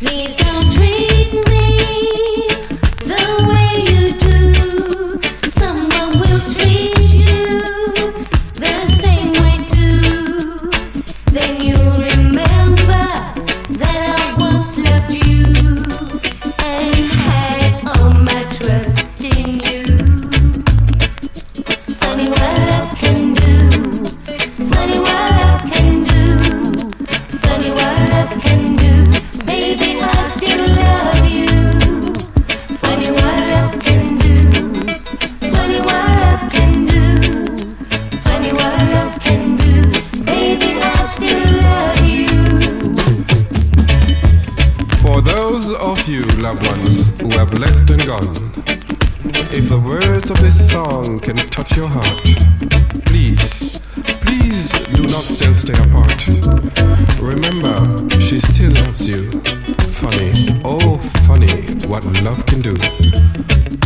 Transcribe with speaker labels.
Speaker 1: Please don't treat me the way you do. Someone will treat you the same way too. Then you'll remember that I once loved you and had all my trust in you. Funny what love can do. Funny what love can do. Funny what love can do. Baby, I still love you. Funny what love can do. Funny what love can do. Funny what love can do. Baby, I still love you.
Speaker 2: For those of you loved ones who have left and gone, if the words of this song can touch your heart, please, please do not still stay apart. Remember, she still loves you. Funny, oh funny, what love can do.